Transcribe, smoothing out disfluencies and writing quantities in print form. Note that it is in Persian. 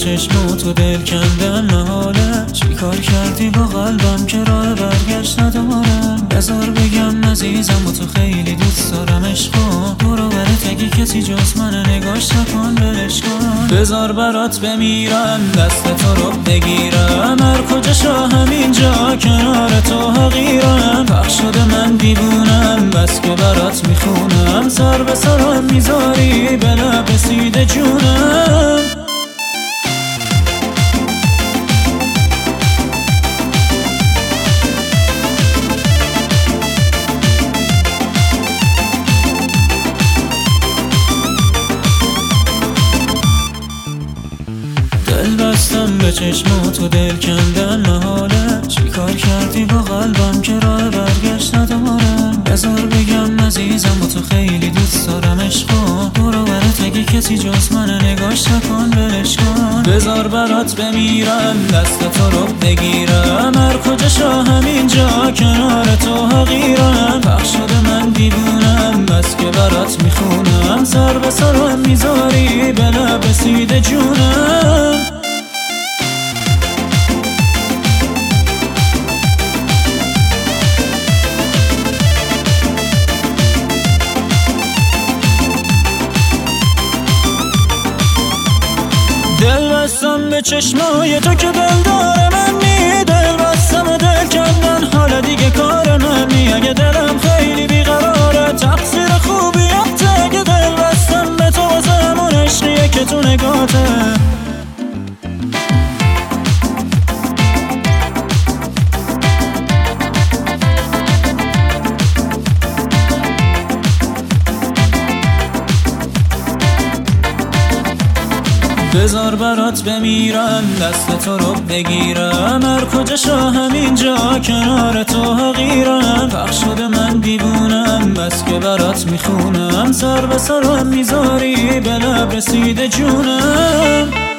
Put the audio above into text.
چشماتو دل کندم محاله. چی کار کردی با قلبم که راه برگشت ندارم؟ بذار بگم عزیزم و تو خیلی دوست دارم. عشقا برو برات اگه کسی جز من نگاش نکن ولش کن. بذار برات بمیرم دست تو رو بگیرم، هر کجا شاه همینجا کنار تو حقیرم. پخش شده من دیوونم بس که برات میخونم، سر به سرم میذاری به لب رسیده جونم. دل بستم به چشماتو دل کندم محاله. چی کار کردی با قلبم که راه برگشت ندارم؟ بذار بگم عزیزم و تو خیلی دوست دارم. عشقا برو برات اگه کسی جز من نگاش نکن ولش کن. بذار برات بمیرم دست تو رو بگیرم، هر کجا شاه همینجا کنار تو حقیرم. پخش شده من دیوونم بس که برات میخونم، سر به سرم میذاری به لب رسیده جونم. دل بستم به چشمای تو که دل داره منی، دل بستم و دل کندن حالا دیگه کار منی. اگه دلم خیلی بیقراره تقصیر خوبیت، اگه دل بستم به تو واسه همون عشقیه که تو نگاته. بذار برات بمیرم دست تو رو بگیرم، هر کجا شاه همینجا کنار تو حقیرم. پخش شده من دیوونم بس که برات میخونم، سر به سرم میذاری به لب رسیده جونم.